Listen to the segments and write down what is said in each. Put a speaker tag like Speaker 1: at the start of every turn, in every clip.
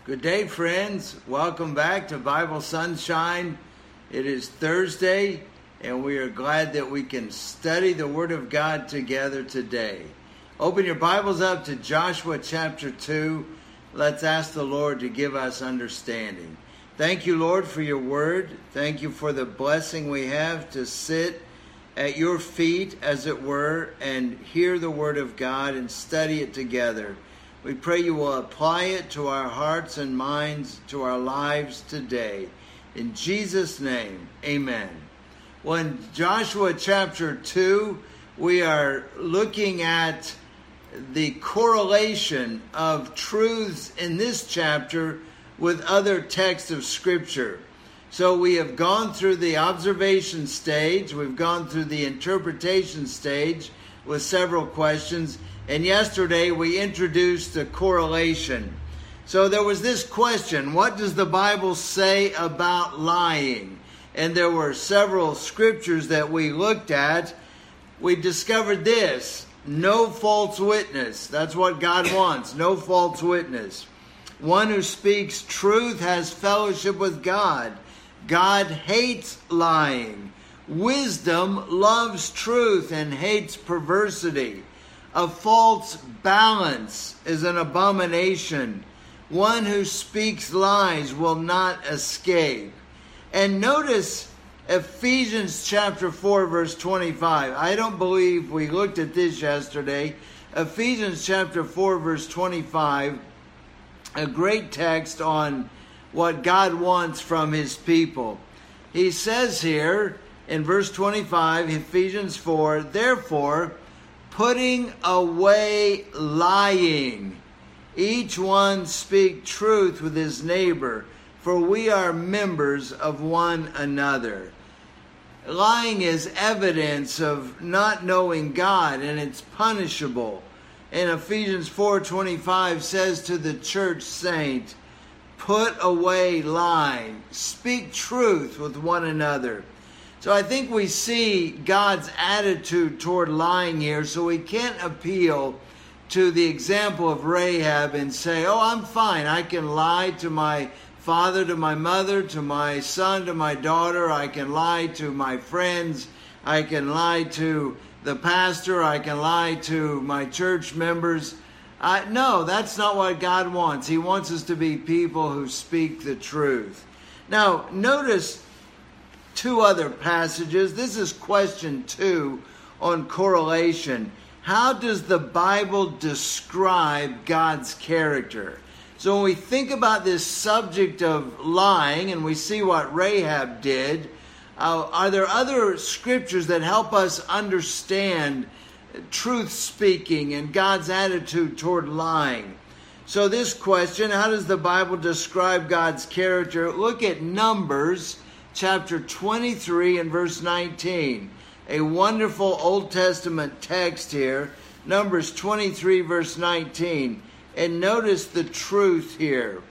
Speaker 1: Good day, friends. Welcome back to Bible Sunshine. It is Thursday, and we are glad that we can study the Word of God together today. Open your Bibles up to Joshua chapter 2. Let's ask the Lord to give us understanding. Thank you, Lord, for your Word. Thank you for the blessing we have to sit at your feet, as it were, and hear the Word of God and study it together. We pray you will apply it to our hearts and minds, to our lives today. In Jesus' name, amen. Well, in Joshua chapter 2, we are looking at the correlation of truths in this chapter with other texts of Scripture. So we have gone through the observation stage, we've gone through the interpretation stage with several questions, and yesterday we introduced the correlation. So there was this question, what does the Bible say about lying? And there were several scriptures that we looked at. We discovered this, no false witness. That's what God wants, no false witness. One who speaks truth has fellowship with God. God hates lying. Wisdom loves truth and hates perversity. A false balance is an abomination. One who speaks lies will not escape. And notice Ephesians chapter 4, verse 25. I don't believe we looked at this yesterday. Ephesians chapter 4, verse 25. A great text on what God wants from his people. He says here in verse 25, Ephesians 4, therefore, putting away lying, each one speak truth with his neighbor, for we are members of one another. Lying is evidence of not knowing God, and it's punishable. And Ephesians 4:25 says to the church saint, put away lying. Speak truth with one another. So I think we see God's attitude toward lying here, so we can't appeal to the example of Rahab and say, oh, I'm fine. I can lie to my father, to my mother, to my son, to my daughter. I can lie to my friends. I can lie to the pastor. I can lie to my church members. No, that's not what God wants. He wants us to be people who speak the truth. Now, notice two other passages. This is question 2 on correlation. How does the Bible describe God's character? So when we think about this subject of lying, and we see what Rahab did, are there other scriptures that help us understand truth speaking and God's attitude toward lying? So this question, how does the Bible describe God's character? Look at Numbers chapter 23 and verse 19. A wonderful Old Testament text here. Numbers 23 verse 19. And notice the truth here.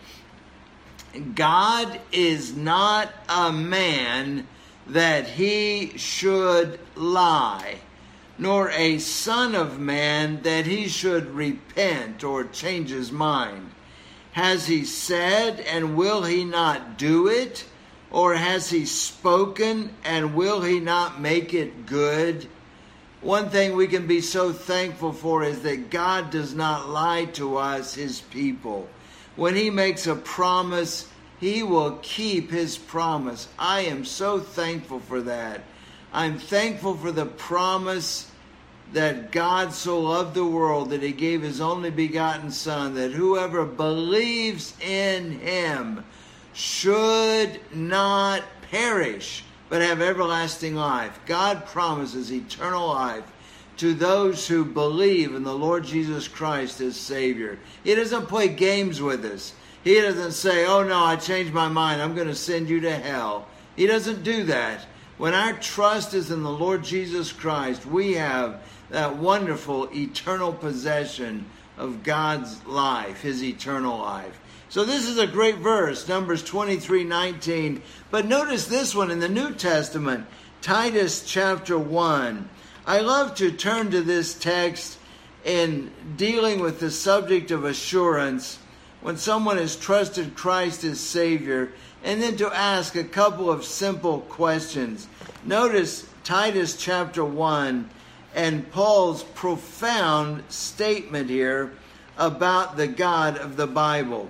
Speaker 1: God is not a man that he should lie, nor a son of man that he should repent or change his mind. Has he said, and will he not do it? Or has he spoken, and will he not make it good? One thing we can be so thankful for is that God does not lie to us, his people. When he makes a promise, he will keep his promise. I am so thankful for that. I'm thankful for the promise that God so loved the world that he gave his only begotten Son, that whoever believes in him should not perish, but have everlasting life. God promises eternal life to those who believe in the Lord Jesus Christ as Savior. He doesn't play games with us. He doesn't say, oh no, I changed my mind, I'm going to send you to hell. He doesn't do that. When our trust is in the Lord Jesus Christ, we have that wonderful eternal possession of God's life, his eternal life. So this is a great verse, Numbers 23:19. But notice this one in the New Testament, Titus chapter 1. I love to turn to this text in dealing with the subject of assurance when someone has trusted Christ as Savior, and then to ask a couple of simple questions. Notice Titus chapter 1 and Paul's profound statement here about the God of the Bible.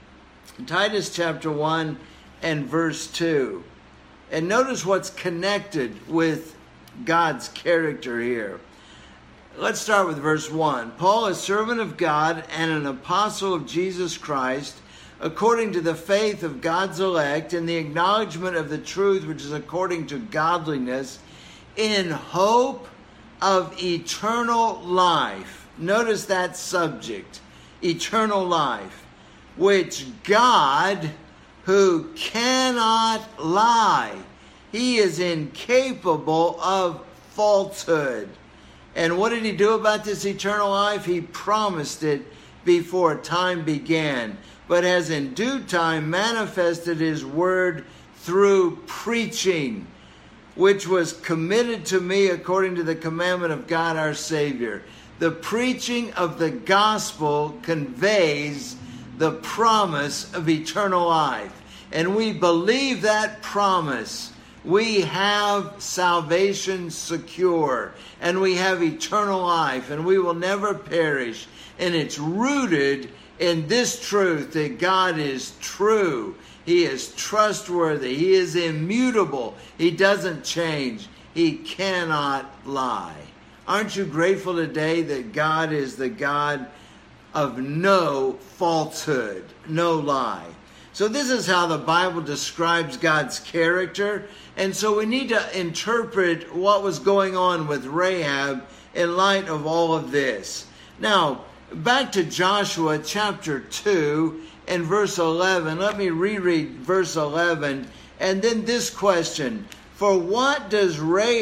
Speaker 1: Titus chapter 1 and verse 2. And notice what's connected with God's character here. Let's start with verse 1. Paul, a servant of God and an apostle of Jesus Christ, according to the faith of God's elect and the acknowledgement of the truth which is according to godliness, in hope of eternal life. Notice that subject, eternal life, which God, who cannot lie, he is incapable of falsehood. And what did he do about this eternal life? He promised it before time began, but has in due time manifested his word through preaching, which was committed to me according to the commandment of God our Savior. The preaching of the gospel conveys the promise of eternal life. And we believe that promise. We have salvation secure, and we have eternal life, and we will never perish. And it's rooted in this truth that God is true. He is trustworthy. He is immutable. He doesn't change. He cannot lie. Aren't you grateful today that God is the God of no falsehood, no lie? So this is how the Bible describes God's character. And so we need to interpret what was going on with Rahab in light of all of this. Now, back to Joshua chapter 2 and verse 11. Let me reread verse 11. And then this question. For what does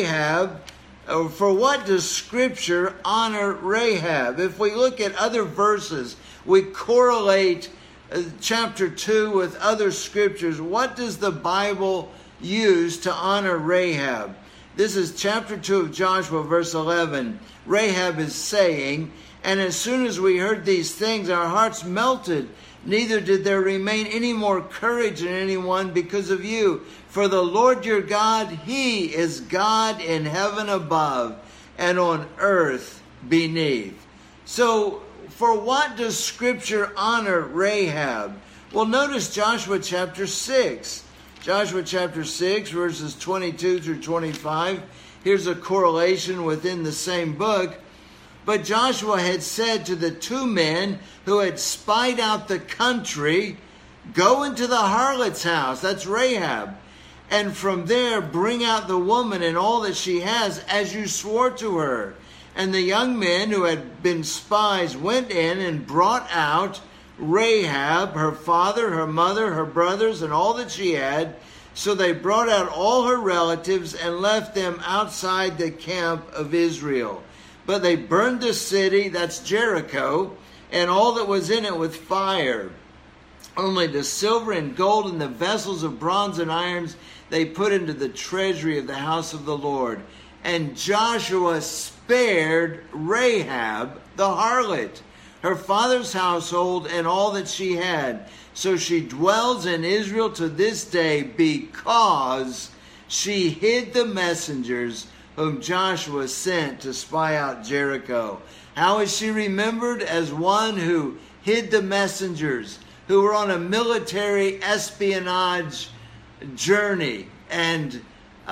Speaker 1: Scripture honor Rahab? If we look at other verses, we correlate chapter 2 with other scriptures. What does the Bible use to honor Rahab? This is chapter 2 of Joshua, verse 11. Rahab is saying, and as soon as we heard these things, our hearts melted. Neither did there remain any more courage in anyone because of you. For the Lord your God, He is God in heaven above and on earth beneath. So, for what does Scripture honor Rahab? Well, notice Joshua chapter 6. Joshua chapter 6, verses 22 through 25. Here's a correlation within the same book. But Joshua had said to the two men who had spied out the country, go into the harlot's house, that's Rahab, and from there bring out the woman and all that she has, as you swore to her. And the young men who had been spies went in and brought out Rahab, her father, her mother, her brothers, and all that she had. So they brought out all her relatives and left them outside the camp of Israel. But they burned the city, that's Jericho, and all that was in it with fire. Only the silver and gold and the vessels of bronze and irons they put into the treasury of the house of the Lord. And Joshua spared Rahab the harlot, her father's household, and all that she had. So she dwells in Israel to this day, because she hid the messengers whom Joshua sent to spy out Jericho. How is she remembered? As one who hid the messengers, who were on a military espionage journey and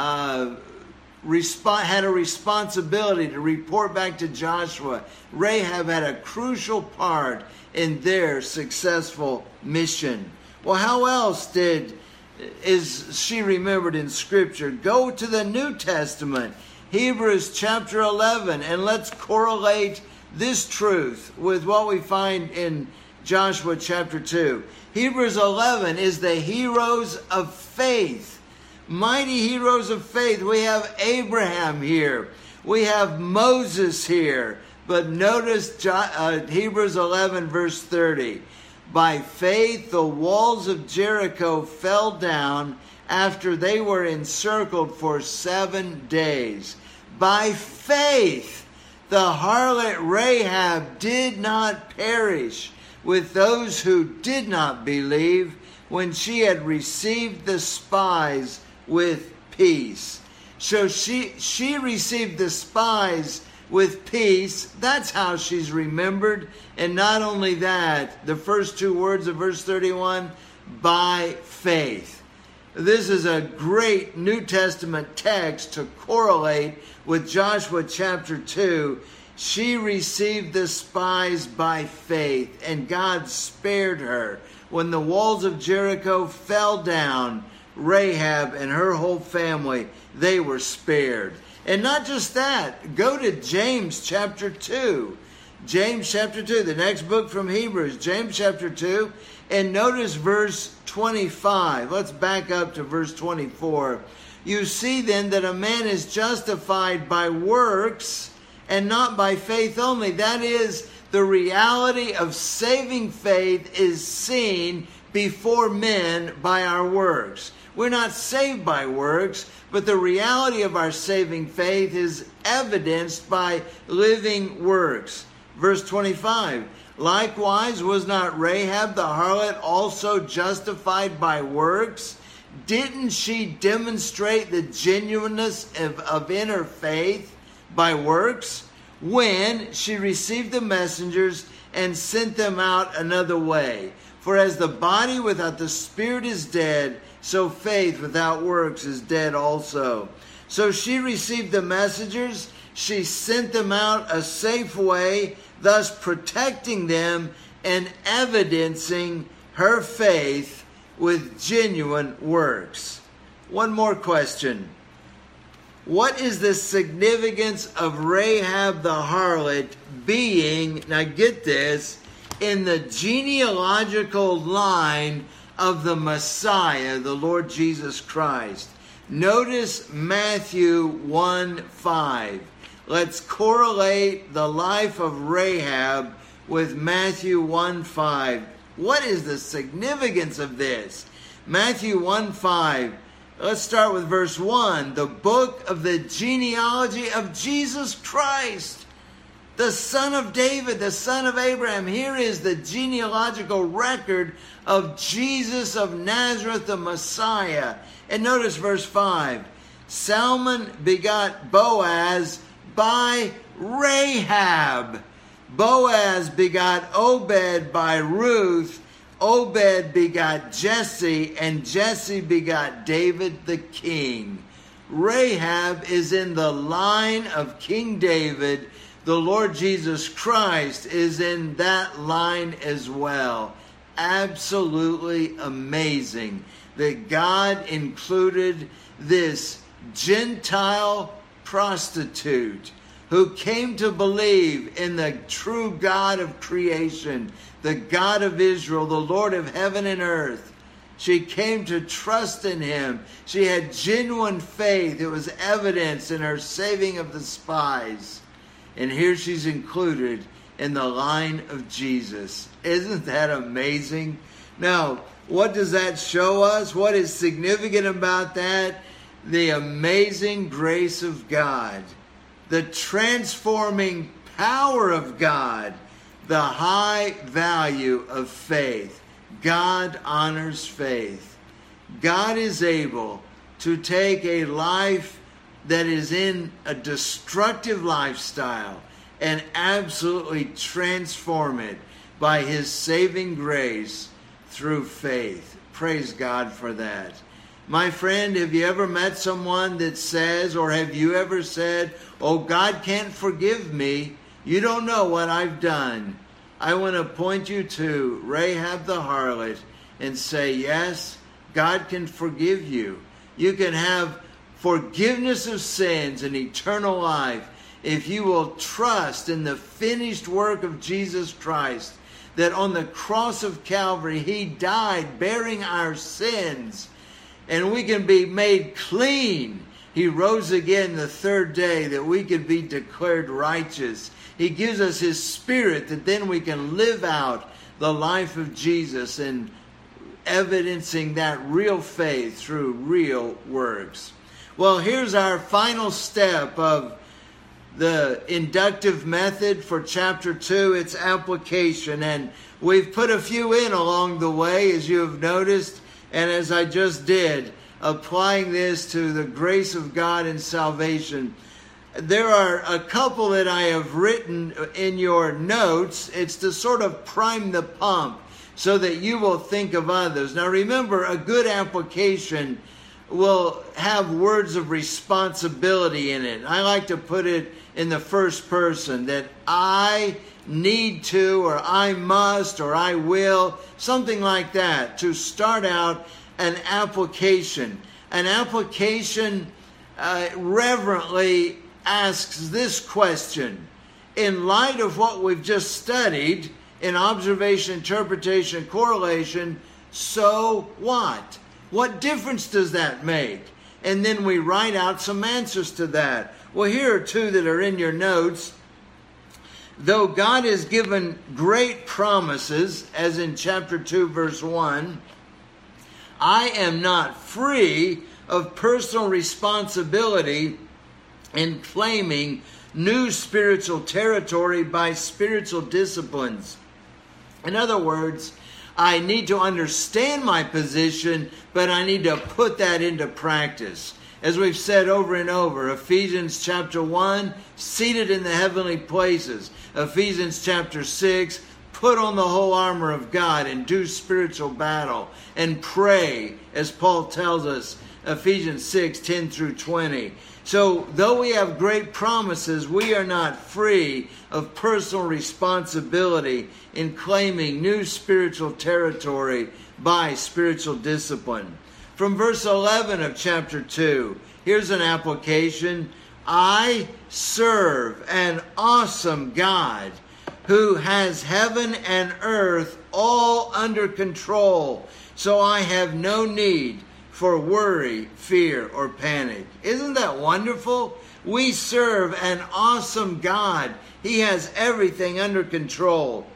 Speaker 1: had a responsibility to report back to Joshua. Rahab had a crucial part in their successful mission. Well, how else is she remembered in Scripture? Go to the New Testament, Hebrews chapter 11, and let's correlate this truth with what we find in Joshua chapter 2. Hebrews 11 is the heroes of faith. Mighty heroes of faith. We have Abraham here. We have Moses here. But notice Hebrews 11 verse 30. By faith the walls of Jericho fell down after they were encircled for 7 days. By faith the harlot Rahab did not perish, with those who did not believe when she had received the spies with peace. So she received the spies with peace. That's how she's remembered. And not only that, the first two words of verse 31, by faith. This is a great New Testament text to correlate with Joshua chapter 2. She received the spies by faith, and God spared her. When the walls of Jericho fell down, Rahab and her whole family, they were spared. And not just that, go to James chapter 2. James chapter 2, the next book from Hebrews, James chapter 2, and notice verse 25. Let's back up to verse 24. You see then that a man is justified by works and not by faith only. That is, the reality of saving faith is seen before men by our works. We're not saved by works, but the reality of our saving faith is evidenced by living works. Verse 25, likewise was not Rahab the harlot also justified by works? Didn't she demonstrate the genuineness of inner faith by works when she received the messengers and sent them out another way? For as the body without the spirit is dead, so faith without works is dead also. So she received the messengers, she sent them out a safe way, thus protecting them and evidencing her faith with genuine works. One more question. What is the significance of Rahab the harlot being, now get this, in the genealogical line of the Messiah, the Lord Jesus Christ? Notice Matthew 1:5. Let's correlate the life of Rahab with Matthew 1:5. What is the significance of this? Matthew 1:5. Let's start with verse 1. The book of the genealogy of Jesus Christ, the son of David, the son of Abraham. Here is the genealogical record of Jesus of Nazareth, the Messiah. And notice verse 5. Salmon begot Boaz by Rahab. Boaz begot Obed by Ruth. Obed begot Jesse, and Jesse begot David the king. Rahab is in the line of King David. The Lord Jesus Christ is in that line as well. Absolutely amazing that God included this Gentile prostitute who came to believe in the true God of creation, the God of Israel, the Lord of heaven and earth. She came to trust in him. She had genuine faith. It was evidenced in her saving of the spies. And here she's included in the line of Jesus. Isn't that amazing? Now, what does that show us? What is significant about that? The amazing grace of God, the transforming power of God, the high value of faith. God honors faith. God is able to take a life that is in a destructive lifestyle and absolutely transform it by his saving grace through faith. Praise God for that. My friend, have you ever met someone that says, or have you ever said, oh, God can't forgive me. You don't know what I've done. I want to point you to Rahab the harlot and say, yes, God can forgive you. You can have forgiveness of sins and eternal life if you will trust in the finished work of Jesus Christ, that on the cross of Calvary, he died bearing our sins, and we can be made clean. He rose again the third day that we could be declared righteous. He gives us his Spirit that then we can live out the life of Jesus and evidencing that real faith through real works. Well, here's our final step of the inductive method for chapter 2, its application. And We've put a few in along the way, as you have noticed, and as I just did, applying this to the grace of God and salvation. There are a couple that I have written in your notes. It's to sort of prime the pump so that you will think of others. Now remember, a good application will have words of responsibility in it. I like to put it in the first person, that I need to, or I must, or I will, something like that, to start out an application. An application reverently asks this question: in light of what we've just studied in observation, interpretation, correlation, so what? What difference does that make? And then we write out some answers to that. Well, here are two that are in your notes. Though God has given great promises, as in chapter 2, verse 1, I am not free of personal responsibility in claiming new spiritual territory by spiritual disciplines. In other words, I need to understand my position, but I need to put that into practice. As we've said over and over, Ephesians chapter 1, seated in the heavenly places. Ephesians chapter 6, put on the whole armor of God and do spiritual battle and pray, as Paul tells us, Ephesians 6, 10 through 20. So, though we have great promises, we are not free of personal responsibility in claiming new spiritual territory by spiritual discipline. From verse 11 of chapter 2, here's an application. I serve an awesome God who has heaven and earth all under control, so I have no need for worry, fear, or panic. Isn't that wonderful? We serve an awesome God. He has everything under control.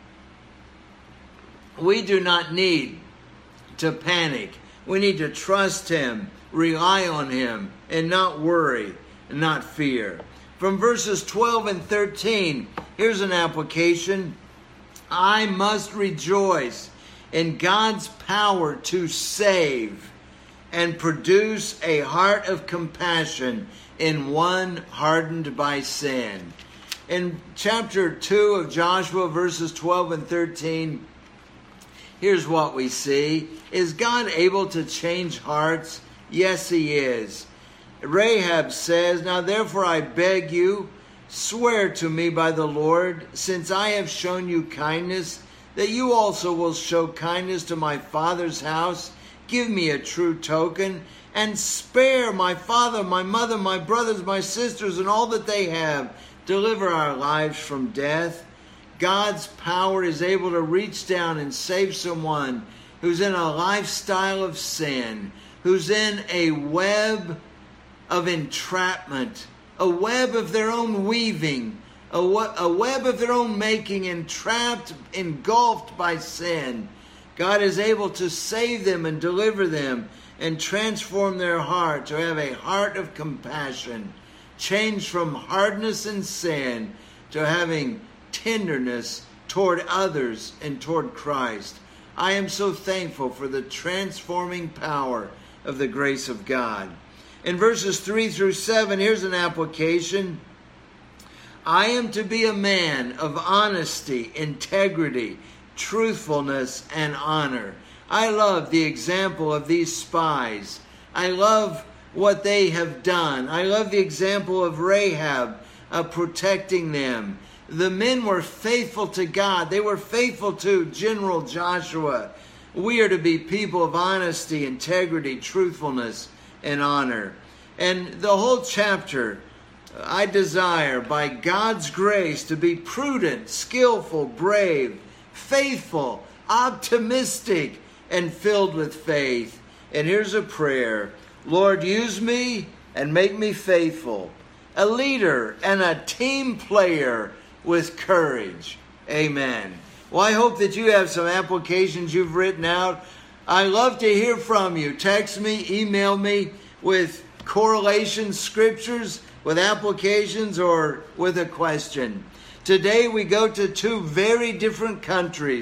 Speaker 1: We do not need to panic. We need to trust Him, rely on Him, and not worry, and not fear. From verses 12 and 13, here's an application. I must rejoice in God's power to save and produce a heart of compassion in one hardened by sin. In chapter 2 of Joshua, verses 12 and 13, here's what we see. Is God able to change hearts? Yes, He is. Rahab says, now therefore I beg you, swear to me by the Lord, since I have shown you kindness, that you also will show kindness to my father's house. Give me a true token, and spare my father, my mother, my brothers, my sisters, and all that they have. Deliver our lives from death. God's power is able to reach down and save someone who's in a lifestyle of sin, who's in a web of entrapment, a web of their own weaving, a web of their own making, entrapped, engulfed by sin. God is able to save them and deliver them and transform their heart to have a heart of compassion, change from hardness and sin to having tenderness toward others and toward Christ. I am so thankful for the transforming power of the grace of God. In verses 3 through 7, here's an application. I am to be a man of honesty, integrity, truthfulness, and honor. I love the example of these spies. I love what they have done. I love the example of Rahab protecting them. The men were faithful to God. They were faithful to General Joshua. We are to be people of honesty, integrity, truthfulness, and honor. And the whole chapter, I desire by God's grace to be prudent, skillful, brave, faithful, optimistic, and filled with faith. And here's a prayer. Lord, use me and make me faithful, a leader and a team player with courage. Amen. Well, I hope that you have some applications you've written out. I love to hear from you. Text me, email me with correlation scriptures, with applications, or with a question. Today we go to two very different countries.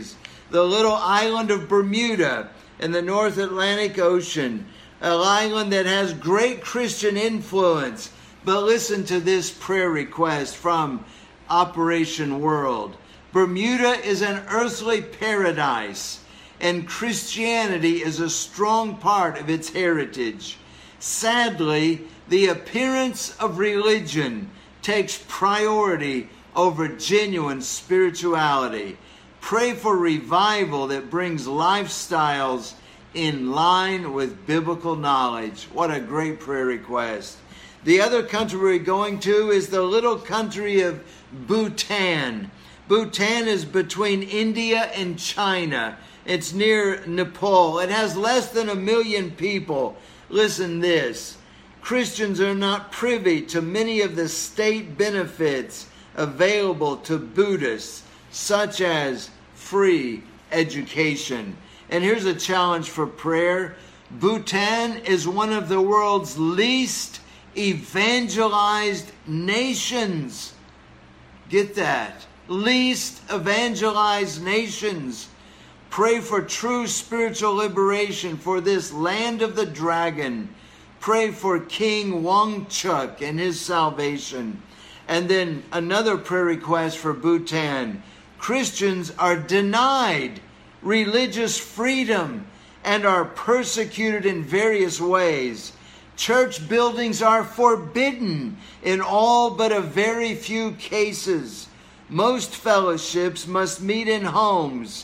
Speaker 1: the little island of Bermuda in the North Atlantic Ocean, an island that has great Christian influence. But listen to this prayer request from Operation World. Bermuda is an earthly paradise, and Christianity is a strong part of its heritage. Sadly, the appearance of religion takes priority over genuine spirituality. Pray for revival that brings lifestyles in line with biblical knowledge. What a great prayer request. The other country we're going to is the little country of Bhutan. Bhutan is between India and China. It's near Nepal. It has less than 1 million people. Listen this. Christians are not privy to many of the state benefits available to Buddhists, such as free education. And here's a challenge for prayer. Bhutan is one of the world's least evangelized nations. Get that? Least evangelized nations. Pray for true spiritual liberation for this land of the dragon. Pray for King Wangchuck and his salvation. And then another prayer request for Bhutan. Christians are denied religious freedom and are persecuted in various ways. Church buildings are forbidden in all but a very few cases. Most fellowships must meet in homes.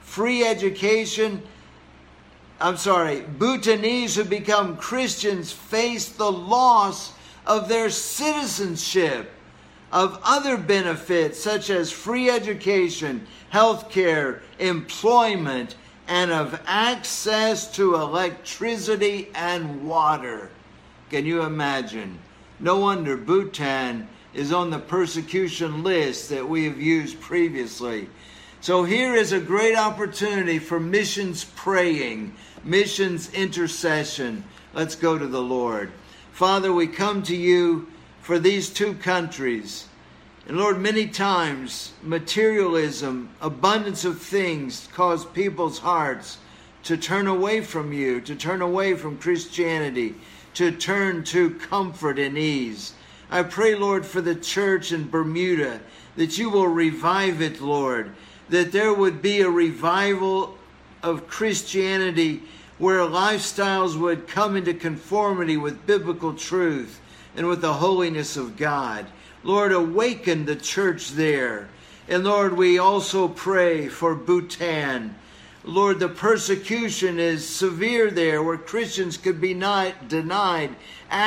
Speaker 1: Bhutanese who become Christians face the loss of their citizenship, of other benefits such as free education, health care, employment, and of access to electricity and water. Can you imagine? No wonder Bhutan is on the persecution list that we have used previously. So here is a great opportunity for missions praying, missions intercession. Let's go to the Lord. Father, we come to you for these two countries. And Lord, many times materialism, abundance of things cause people's hearts to turn away from you, to turn away from Christianity, to turn to comfort and ease. I pray, Lord, for the church in Bermuda, that you will revive it, Lord, that there would be a revival of Christianity where lifestyles would come into conformity with biblical truth and with the holiness of God. Lord, awaken the church there. And Lord, we also pray for Bhutan. Lord, the persecution is severe there, where Christians could be not denied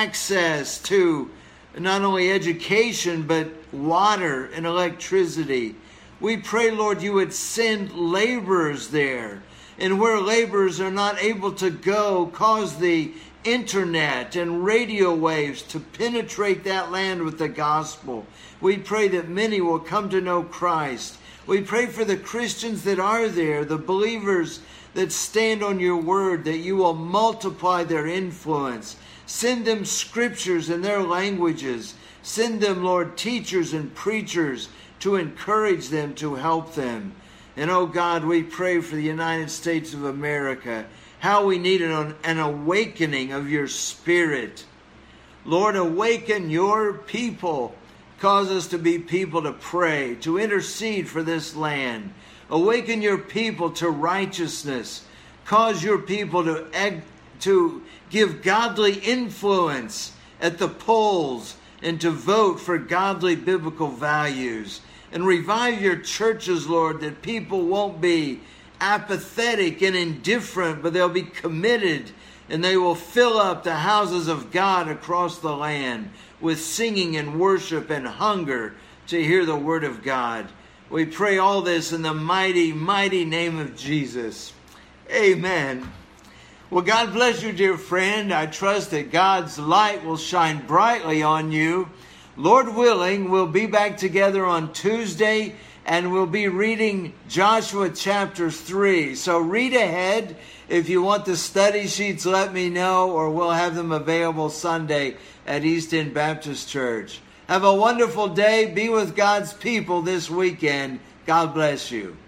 Speaker 1: access to not only education, but water and electricity. We pray, Lord, you would send laborers there. And where laborers are not able to go, cause the internet and radio waves to penetrate that land with the gospel. We pray that many will come to know Christ. We pray for the Christians that are there, the believers that stand on your word, that you will multiply their influence. Send them scriptures in their languages. Send them, Lord, teachers and preachers to encourage them, to help them. And oh God, we pray for the United States of America, how we need an awakening of your Spirit. Lord, awaken your people. Cause us to be people to pray, to intercede for this land. Awaken your people to righteousness. Cause your people to give godly influence at the polls and to vote for godly biblical values. And revive your churches, Lord, that people won't be apathetic and indifferent, but they'll be committed, and they will fill up the houses of God across the land with singing and worship and hunger to hear the word of God. We pray all this in the mighty, mighty name of Jesus. Amen. Well, God bless you, dear friend. I trust that God's light will shine brightly on you. Lord willing, we'll be back together on Tuesday, and we'll be reading Joshua chapter 3. So read ahead. If you want the study sheets, let me know, or we'll have them available Sunday at East End Baptist Church. Have a wonderful day. Be with God's people this weekend. God bless you.